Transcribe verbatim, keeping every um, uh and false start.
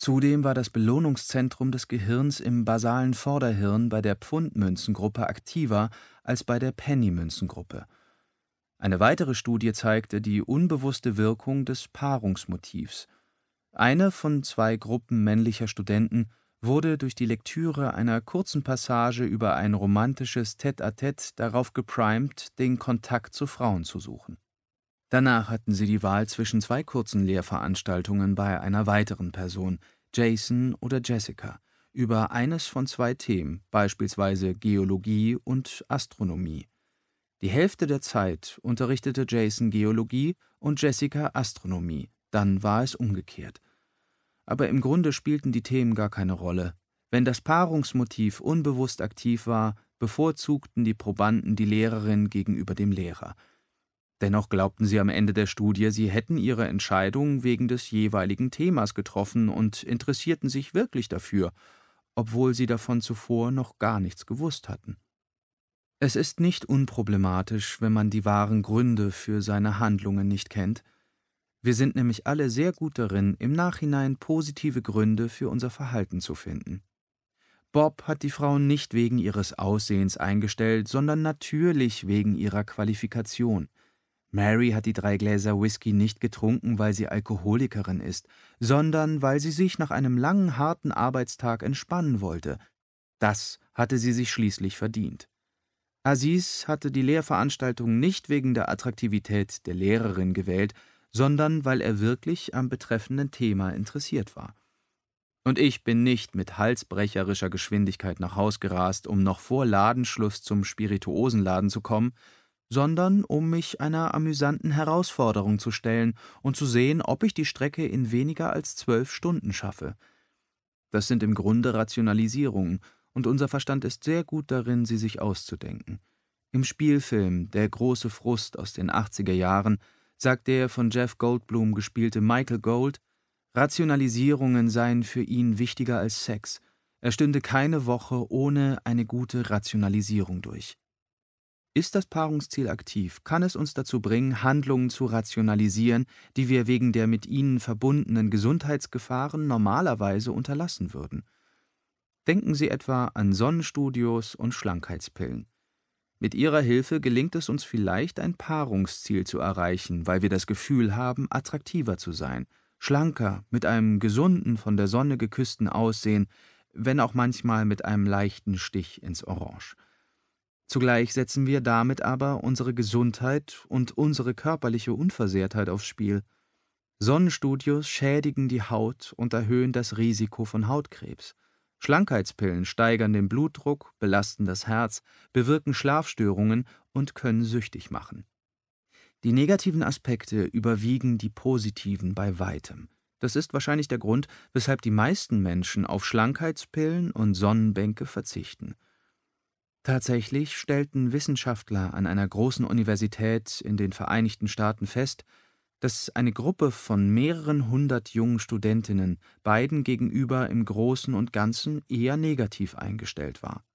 Zudem war das Belohnungszentrum des Gehirns im basalen Vorderhirn bei der Pfundmünzengruppe aktiver als bei der Pennymünzengruppe. Eine weitere Studie zeigte die unbewusste Wirkung des Paarungsmotivs. Eine von zwei Gruppen männlicher Studenten wurde durch die Lektüre einer kurzen Passage über ein romantisches Tête-à-Tête darauf geprimed, den Kontakt zu Frauen zu suchen. Danach hatten sie die Wahl zwischen zwei kurzen Lehrveranstaltungen bei einer weiteren Person, Jason oder Jessica, über eines von zwei Themen, beispielsweise Geologie und Astronomie. Die Hälfte der Zeit unterrichtete Jason Geologie und Jessica Astronomie, dann war es umgekehrt. Aber im Grunde spielten die Themen gar keine Rolle. Wenn das Paarungsmotiv unbewusst aktiv war, bevorzugten die Probanden die Lehrerin gegenüber dem Lehrer. Dennoch glaubten sie am Ende der Studie, sie hätten ihre Entscheidung wegen des jeweiligen Themas getroffen und interessierten sich wirklich dafür, obwohl sie davon zuvor noch gar nichts gewusst hatten. Es ist nicht unproblematisch, wenn man die wahren Gründe für seine Handlungen nicht kennt. Wir sind nämlich alle sehr gut darin, im Nachhinein positive Gründe für unser Verhalten zu finden. Bob hat die Frauen nicht wegen ihres Aussehens eingestellt, sondern natürlich wegen ihrer Qualifikation. Mary hat die drei Gläser Whisky nicht getrunken, weil sie Alkoholikerin ist, sondern weil sie sich nach einem langen, harten Arbeitstag entspannen wollte. Das hatte sie sich schließlich verdient. Aziz hatte die Lehrveranstaltung nicht wegen der Attraktivität der Lehrerin gewählt, sondern weil er wirklich am betreffenden Thema interessiert war. Und ich bin nicht mit halsbrecherischer Geschwindigkeit nach Haus gerast, um noch vor Ladenschluss zum Spirituosenladen zu kommen, sondern um mich einer amüsanten Herausforderung zu stellen und zu sehen, ob ich die Strecke in weniger als zwölf Stunden schaffe. Das sind im Grunde Rationalisierungen, und unser Verstand ist sehr gut darin, sie sich auszudenken. Im Spielfilm »Der große Frust« aus den achtziger Jahren sagt der von Jeff Goldblum gespielte Michael Gold, Rationalisierungen seien für ihn wichtiger als Sex. Er stünde keine Woche ohne eine gute Rationalisierung durch. Ist das Paarungsziel aktiv, kann es uns dazu bringen, Handlungen zu rationalisieren, die wir wegen der mit ihnen verbundenen Gesundheitsgefahren normalerweise unterlassen würden. Denken Sie etwa an Sonnenstudios und Schlankheitspillen. Mit ihrer Hilfe gelingt es uns vielleicht, ein Paarungsziel zu erreichen, weil wir das Gefühl haben, attraktiver zu sein, schlanker, mit einem gesunden, von der Sonne geküssten Aussehen, wenn auch manchmal mit einem leichten Stich ins Orange. Zugleich setzen wir damit aber unsere Gesundheit und unsere körperliche Unversehrtheit aufs Spiel. Sonnenstudios schädigen die Haut und erhöhen das Risiko von Hautkrebs. Schlankheitspillen steigern den Blutdruck, belasten das Herz, bewirken Schlafstörungen und können süchtig machen. Die negativen Aspekte überwiegen die positiven bei weitem. Das ist wahrscheinlich der Grund, weshalb die meisten Menschen auf Schlankheitspillen und Sonnenbänke verzichten. Tatsächlich stellten Wissenschaftler an einer großen Universität in den Vereinigten Staaten fest, dass eine Gruppe von mehreren hundert jungen Studentinnen beiden gegenüber im Großen und Ganzen eher negativ eingestellt war.